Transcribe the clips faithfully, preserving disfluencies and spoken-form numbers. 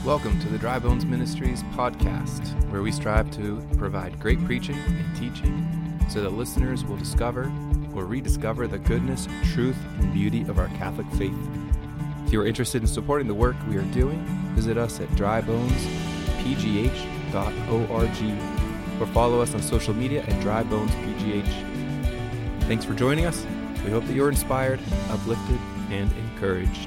Welcome to the Dry Bones Ministries podcast, where we strive to provide great preaching and teaching so that listeners will discover or rediscover the goodness, truth, and beauty of our Catholic faith. If you are interested in supporting the work we are doing, visit us at dry bones p g h dot org or follow us on social media at dry bones p g h. Thanks for joining us. We hope that you're inspired, uplifted, and encouraged.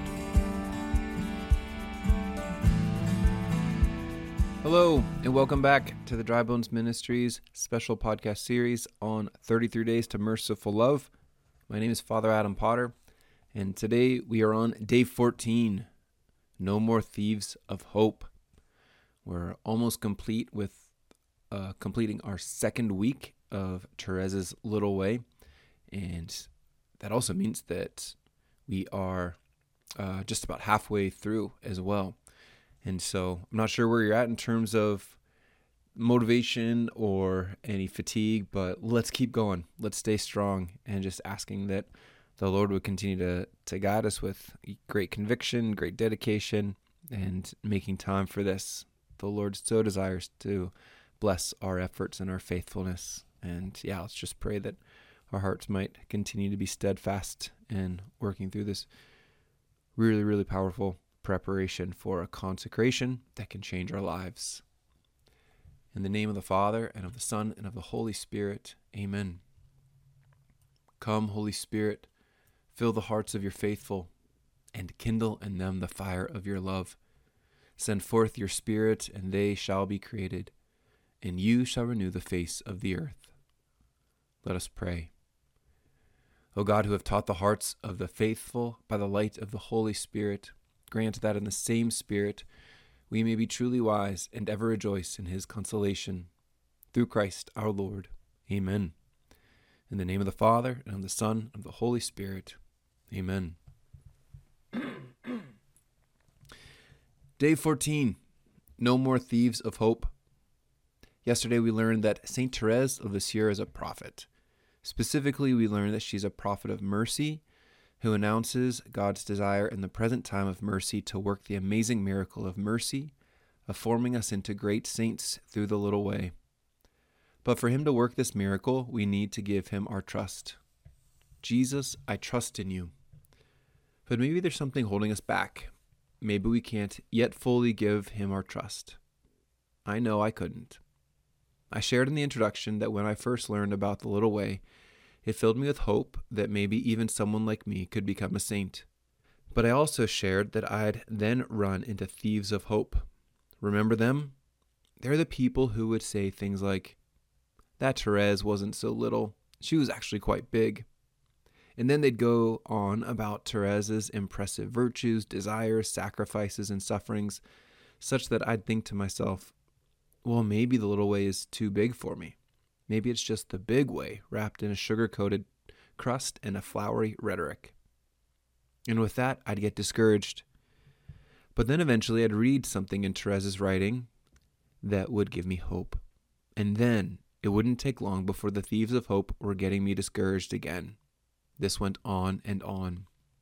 Hello, and welcome back to the Dry Bones Ministries special podcast series on thirty-three Days to Merciful Love. My name is Father Adam Potter, and today we are on day fourteen, No More Thieves of Hope. We're almost complete with uh, completing our second week of Therese's Little Way, and that also means that we are uh, just about halfway through as well. And so I'm not sure where you're at in terms of motivation or any fatigue, but let's keep going. Let's stay strong and just asking that the Lord would continue to, to guide us with great conviction, great dedication, and making time for this. The Lord so desires to bless our efforts and our faithfulness. And yeah, let's just pray that our hearts might continue to be steadfast in working through this really, really powerful preparation for a consecration that can change our lives. In the name of the Father, and of the Son, and of the Holy Spirit, amen. Come, Holy Spirit, fill the hearts of your faithful, and kindle in them the fire of your love. Send forth your Spirit, and they shall be created, and you shall renew the face of the earth. Let us pray. O God, who have taught the hearts of the faithful by the light of the Holy Spirit, grant that in the same Spirit we may be truly wise and ever rejoice in his consolation. Through Christ our Lord. Amen. In the name of the Father, and of the Son, and of the Holy Spirit. Amen. Day fourteen. No More Thieves of Hope. Yesterday we learned that Saint Therese of Lisieux is a prophet. Specifically, we learned that she's a prophet of mercy, who announces God's desire in the present time of mercy to work the amazing miracle of mercy, of forming us into great saints through the little way. But for him to work this miracle, we need to give him our trust. Jesus, I trust in you. But maybe there's something holding us back. Maybe we can't yet fully give him our trust. I know I couldn't. I shared in the introduction that when I first learned about the little way, it filled me with hope that maybe even someone like me could become a saint. But I also shared that I'd then run into thieves of hope. Remember them? They're the people who would say things like, that Therese wasn't so little, she was actually quite big. And then they'd go on about Therese's impressive virtues, desires, sacrifices, and sufferings, such that I'd think to myself, well, maybe the little way is too big for me. Maybe it's just the big way wrapped in a sugar-coated crust and a flowery rhetoric. And with that, I'd get discouraged. But then eventually I'd read something in Therese's writing that would give me hope. And then it wouldn't take long before the thieves of hope were getting me discouraged again. This went on and on.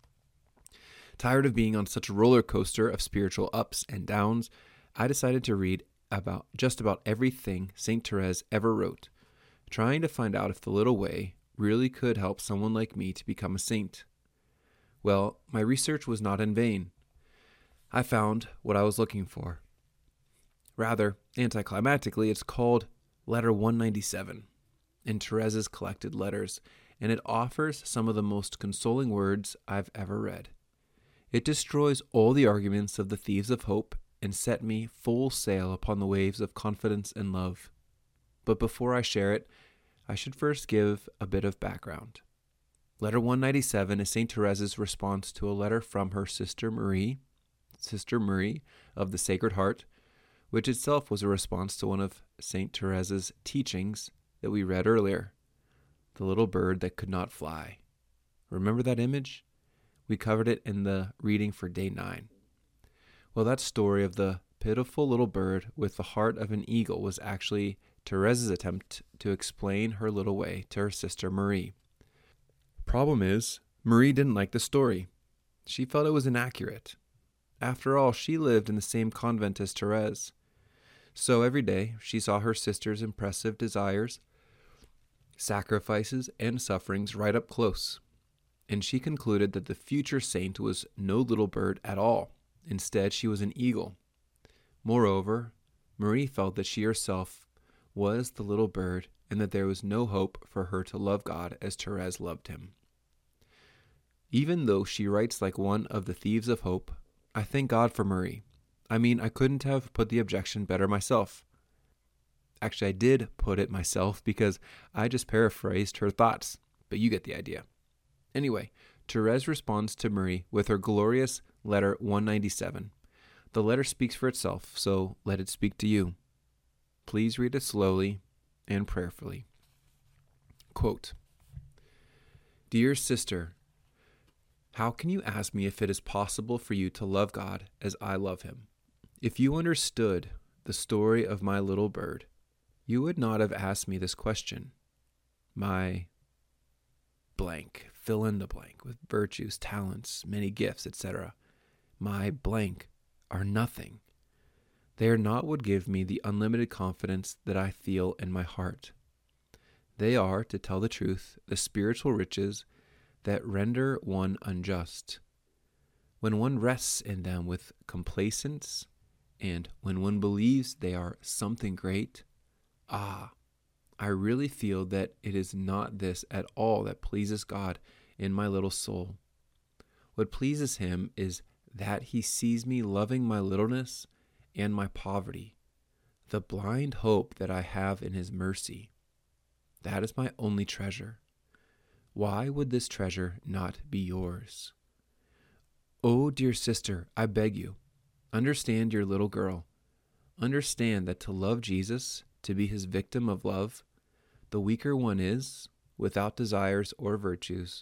Tired of being on such a roller coaster of spiritual ups and downs, I decided to read about just about everything Saint Therese ever wrote, trying to find out if the little way really could help someone like me to become a saint. Well, my research was not in vain. I found what I was looking for. Rather, anticlimactically, it's called Letter one ninety-seven in Therese's collected letters, and it offers some of the most consoling words I've ever read. It destroys all the arguments of the thieves of hope and set me full sail upon the waves of confidence and love. But before I share it, I should first give a bit of background. Letter one ninety-seven is Saint Therese's response to a letter from her sister Marie, Sister Marie of the Sacred Heart, which itself was a response to one of Saint Therese's teachings that we read earlier, the little bird that could not fly. Remember that image? We covered it in the reading for day nine. Well, that story of the pitiful little bird with the heart of an eagle was actually Therese's attempt to explain her little way to her sister Marie. Problem is, Marie didn't like the story. She felt it was inaccurate. After all, she lived in the same convent as Therese. So every day she saw her sister's impressive desires, sacrifices, and sufferings right up close, and she concluded that the future saint was no little bird at all. Instead, she was an eagle. Moreover, Marie felt that she herself was the little bird and that there was no hope for her to love God as Therese loved him. Even though she writes like one of the thieves of hope, I thank God for Marie. I mean, I couldn't have put the objection better myself. Actually, I did put it myself because I just paraphrased her thoughts, but you get the idea. Anyway, Therese responds to Marie with her glorious letter one ninety-seven. The letter speaks for itself, so let it speak to you. Please read it slowly and prayerfully. Quote, Dear sister, how can you ask me if it is possible for you to love God as I love him? If you understood the story of my little bird, you would not have asked me this question. My blank, fill in the blank with virtues, talents, many gifts, et cetera. My blank are nothing. They are not what give me the unlimited confidence that I feel in my heart. They are, to tell the truth, the spiritual riches that render one unjust. When one rests in them with complacence, and when one believes they are something great, ah, I really feel that it is not this at all that pleases God in my little soul. What pleases him is that he sees me loving my littleness and my poverty, the blind hope that I have in his mercy. That is my only treasure. Why would this treasure not be yours? Oh, dear sister, I beg you, understand your little girl. Understand that to love Jesus, to be his victim of love, the weaker one is, without desires or virtues,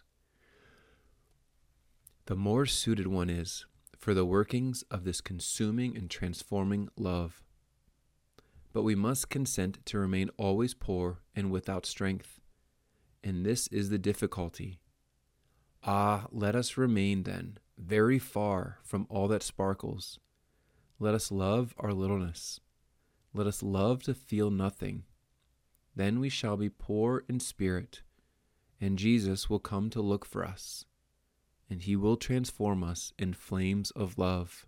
the more suited one is for the workings of this consuming and transforming love. But we must consent to remain always poor and without strength. And this is the difficulty. Ah, let us remain then very far from all that sparkles. Let us love our littleness. Let us love to feel nothing. Then we shall be poor in spirit, and Jesus will come to look for us, and he will transform us in flames of love.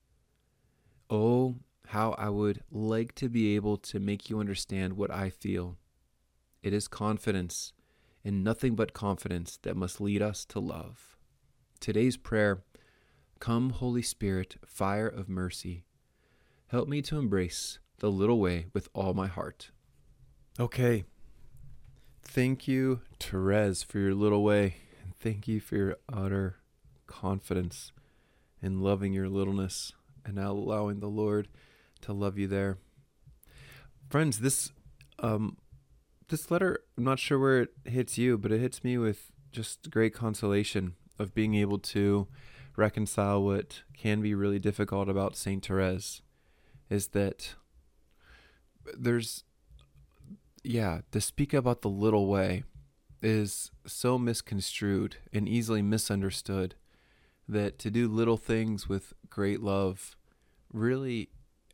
Oh, how I would like to be able to make you understand what I feel. It is confidence, and nothing but confidence, that must lead us to love. Today's prayer, come Holy Spirit, fire of mercy, help me to embrace the little way with all my heart. Okay. Thank you, Therese, for your little way, and thank you for your utter confidence in loving your littleness and allowing the Lord to love you there. Friends, this um this letter, I'm not sure where it hits you, but it hits me with just great consolation of being able to reconcile what can be really difficult about Saint Therese, is that there's, yeah, to speak about the little way is so misconstrued and easily misunderstood that to do little things with great love really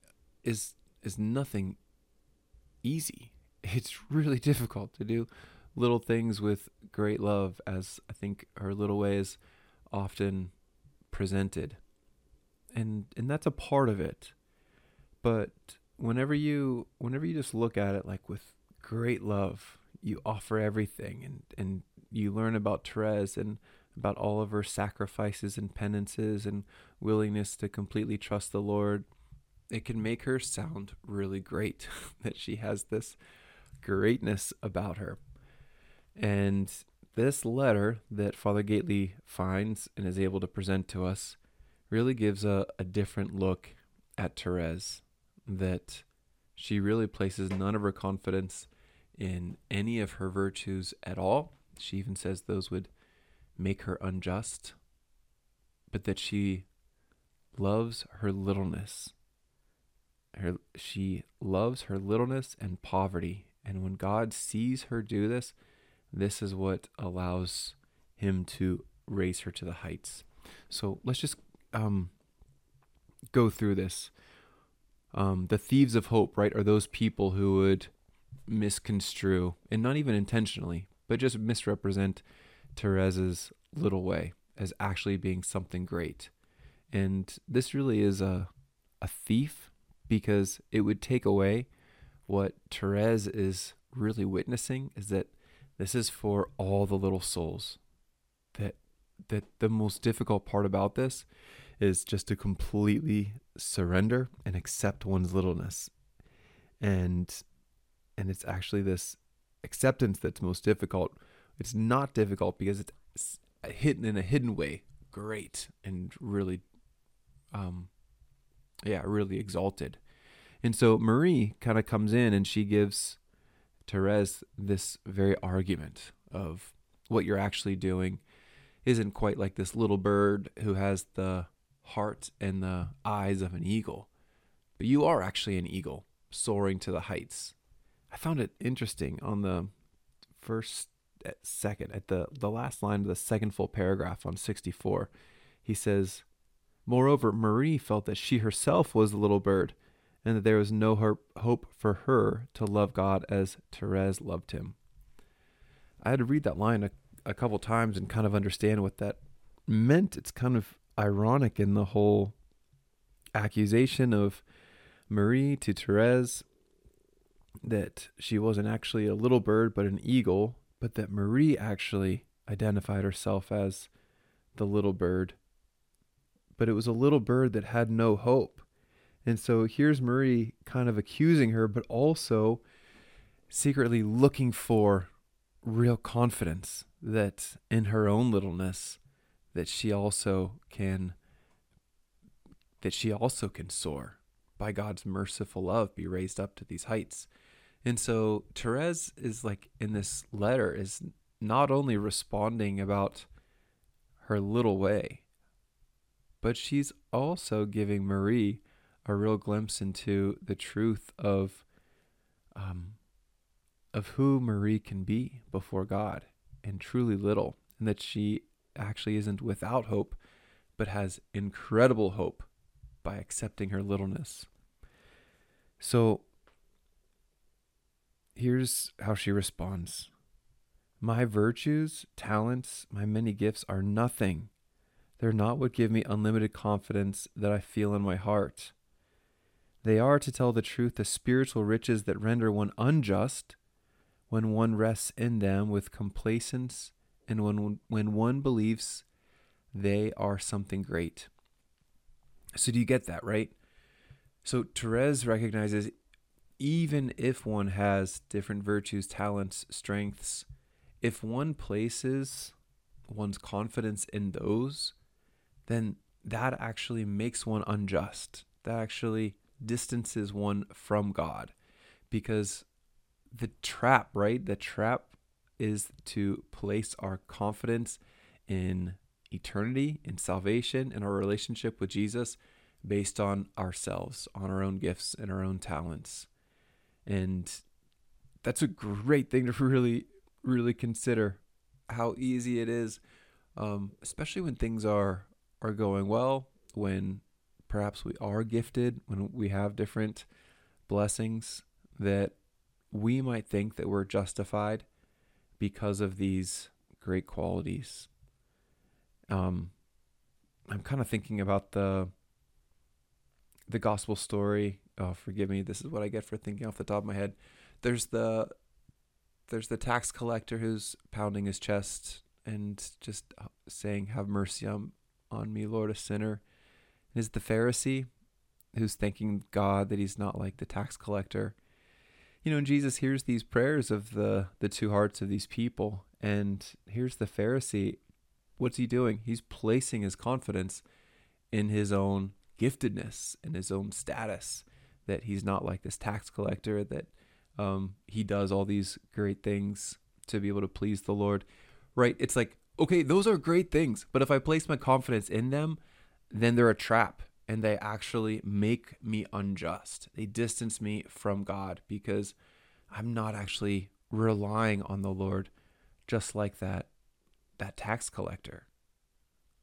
is is nothing easy. It's really difficult to do little things with great love, as I think her little way is often presented. And and that's a part of it. But whenever you whenever you just look at it like with great love, you offer everything, and, and you learn about Therese and about all of her sacrifices and penances and willingness to completely trust the Lord, it can make her sound really great that she has this greatness about her. And this letter that Father Gately finds and is able to present to us really gives a, a different look at Therese, that she really places none of her confidence in any of her virtues at all. She even says those would make her unjust, but that she loves her littleness. Her, she loves her littleness and poverty. And when God sees her do this, this is what allows him to raise her to the heights. So let's just um, go through this. Um, the thieves of hope, right, are those people who would misconstrue, and not even intentionally, but just misrepresent Therese's little way as actually being something great. And this really is a a thief, because it would take away what Therese is really witnessing, is that this is for all the little souls. That that the most difficult part about this is just to completely surrender and accept one's littleness. And and it's actually this acceptance that's most difficult. It's not difficult because it's hidden in a hidden way, great and really um yeah, really exalted. And so Marie kind of comes in and she gives Therese this very argument of what you're actually doing isn't quite like this little bird who has the heart and the eyes of an eagle, but you are actually an eagle soaring to the heights. I found it interesting on the first second, at the, the last line of the second full paragraph on sixty-four, he says, "Moreover, Marie felt that she herself was the little bird, and that there was no hope for her to love God as Therese loved him." I had to read that line a, a couple times and kind of understand what that meant. It's kind of ironic in the whole accusation of Marie to Therese that she wasn't actually a little bird but an eagle, but that Marie actually identified herself as the little bird. But it was a little bird that had no hope. And so here's Marie kind of accusing her, but also secretly looking for real confidence that in her own littleness, that she also can, that she also can soar by God's merciful love, be raised up to these heights. And so Therese is like in this letter is not only responding about her little way, but she's also giving Marie a real glimpse into the truth of um, of who Marie can be before God, and truly little, and that she actually isn't without hope, but has incredible hope by accepting her littleness. So here's how she responds. "My virtues, talents, my many gifts are nothing. They're not what give me unlimited confidence that I feel in my heart. They are, to tell the truth, the spiritual riches that render one unjust when one rests in them with complacence, and when when one believes they are something great." So do you get that, right? So Therese recognizes even if one has different virtues, talents, strengths, if one places one's confidence in those, then that actually makes one unjust. That actually distances one from God, because the trap, right? The trap is to place our confidence in eternity, in salvation, in our relationship with Jesus based on ourselves, on our own gifts and our own talents. And that's a great thing to really, really consider, how easy it is, um, especially when things are, are going well, when perhaps we are gifted, when we have different blessings, that we might think that we're justified because of these great qualities. Um, I'm kind of thinking about the the gospel story. Oh, forgive me. This is what I get for thinking off the top of my head. There's the there's the tax collector who's pounding his chest and just saying, "Have mercy on, on me, Lord, a sinner." And is the Pharisee who's thanking God that he's not like the tax collector. You know, and Jesus hears these prayers of the, the two hearts of these people. And here's the Pharisee. What's he doing? He's placing his confidence in his own giftedness and his own status, that he's not like this tax collector, that um, he does all these great things to be able to please the Lord, right? It's like, okay, those are great things, but if I place my confidence in them, then they're a trap, and they actually make me unjust. They distance me from God because I'm not actually relying on the Lord just like that that tax collector.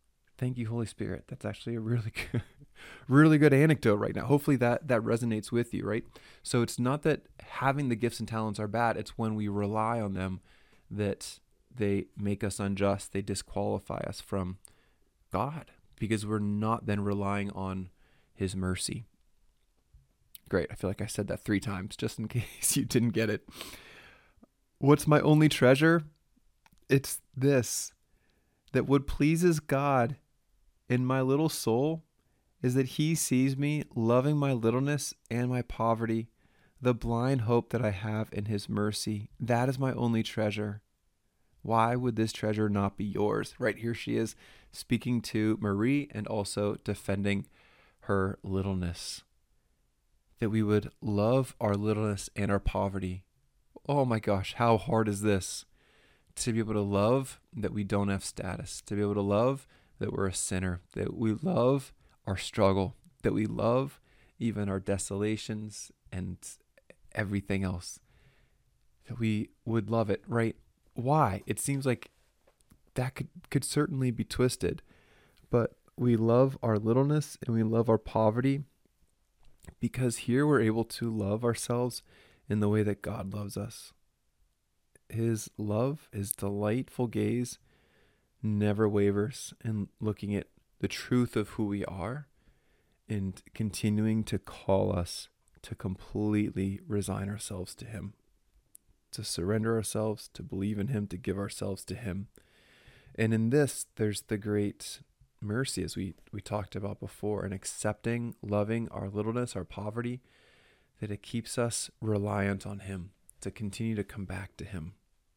Thank you, Holy Spirit. That's actually a really good, really good anecdote right now. Hopefully that, that resonates with you, right? So it's not that having the gifts and talents are bad. It's when we rely on them that they make us unjust. They disqualify us from God because we're not then relying on his mercy. Great. I feel like I said that three times just in case you didn't get it. What's my only treasure? It's this, that what pleases God in my little soul is that he sees me loving my littleness and my poverty, the blind hope that I have in his mercy. That is my only treasure. Why would this treasure not be yours? Right here she is speaking to Marie and also defending her littleness. That we would love our littleness and our poverty. Oh my gosh, how hard is this? To be able to love that we don't have status, to be able to love that we're a sinner, that we love our struggle, that we love even our desolations and everything else, that we would love it, right? Why? It seems like that could, could certainly be twisted, but we love our littleness and we love our poverty because here we're able to love ourselves in the way that God loves us. His love, his delightful gaze never wavers in looking at the truth of who we are and continuing to call us to completely resign ourselves to him, to surrender ourselves, to believe in him, to give ourselves to him. And in this, there's the great mercy, as we, we talked about before, and accepting, loving our littleness, our poverty, that it keeps us reliant on him, to continue to come back to him.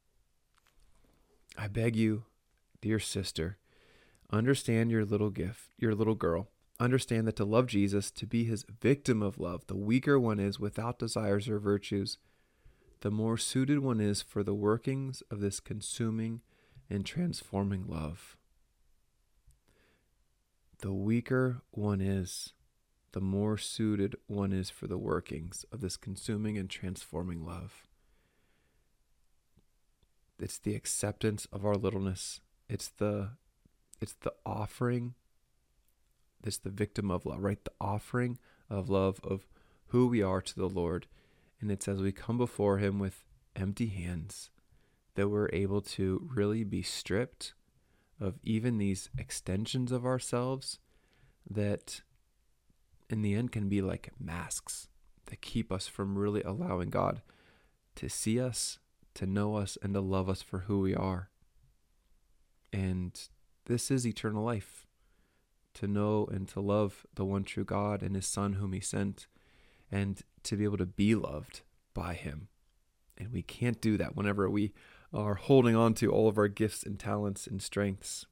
I beg you, dear sister, understand your little gift, your little girl. Understand that to love Jesus, to be his victim of love, the weaker one is without desires or virtues, the more suited one is for the workings of this consuming and transforming love. The weaker one is, the more suited one is for the workings of this consuming and transforming love. It's the acceptance of our littleness. It's the, it's the offering. It's the victim of love, right? The offering of love of who we are to the Lord. And it's as we come before him with empty hands that we're able to really be stripped of even these extensions of ourselves that in the end can be like masks that keep us from really allowing God to see us, to know us, and to love us for who we are. And this is eternal life, to know and to love the one true God and his Son whom he sent, and to be able to be loved by him. And we can't do that whenever we are holding on to all of our gifts and talents and strengths.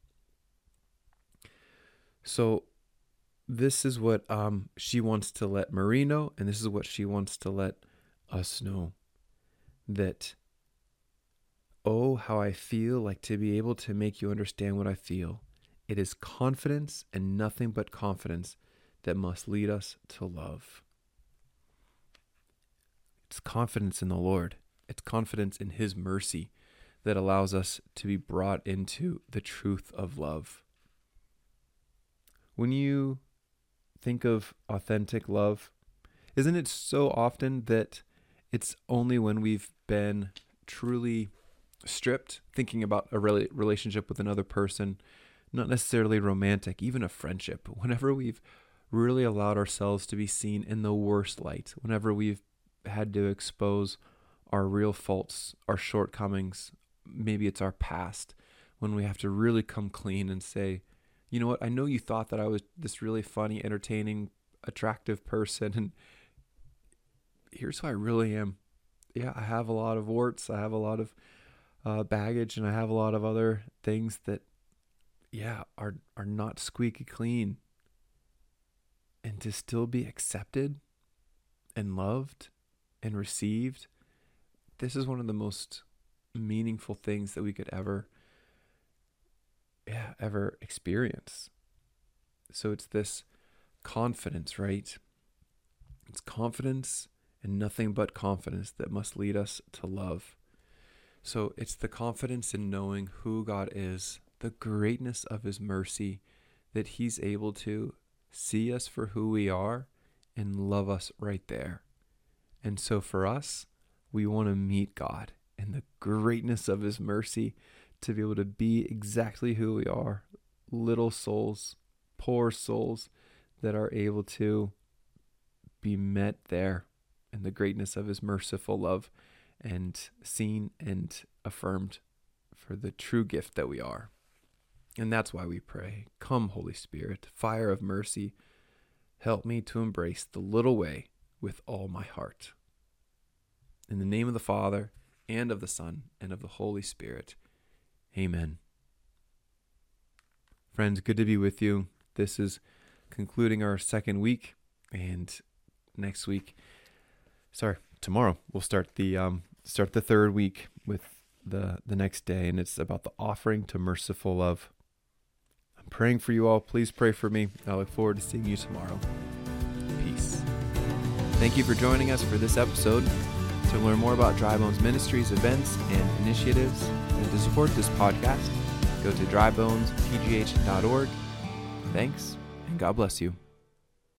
So this is what um, she wants to let Marie know, and this is what she wants to let us know. That, oh, how I feel like to be able to make you understand what I feel. It is confidence and nothing but confidence that must lead us to love. It's confidence in the Lord. It's confidence in his mercy that allows us to be brought into the truth of love. When you think of authentic love, isn't it so often that it's only when we've been truly stripped, thinking about a rela- relationship with another person, not necessarily romantic, even a friendship, whenever we've really allowed ourselves to be seen in the worst light, whenever we've had to expose our real faults, our shortcomings, maybe it's our past, when we have to really come clean and say, you know what, I know you thought that I was this really funny, entertaining, attractive person, and here's who I really am. Yeah, I have a lot of warts, I have a lot of uh, baggage, and I have a lot of other things that, yeah, are are not squeaky clean. And to still be accepted and loved and received, this is one of the most meaningful things that we could ever, yeah, ever experience. So it's this confidence, right? It's confidence and nothing but confidence that must lead us to love. So it's the confidence in knowing who God is, the greatness of his mercy, that he's able to see us for who we are and love us right there. And so for us, we want to meet God and the greatness of his mercy to be able to be exactly who we are, little souls, poor souls that are able to be met there in the greatness of his merciful love and seen and affirmed for the true gift that we are. And that's why we pray, come Holy Spirit, fire of mercy, help me to embrace the little way with all my heart. In the name of the Father, and of the Son, and of the Holy Spirit. Amen. Friends, good to be with you. This is concluding our second week, and next week, sorry, tomorrow we'll start the um start the third week with the the next day, and it's about the offering to merciful love. I'm praying for you all. Please pray for me. I look forward to seeing you tomorrow. Peace. Thank you for joining us for this episode. To learn more about Dry Bones Ministries events and initiatives, and to support this podcast, go to dry bones p g h dot org. Thanks, and God bless you.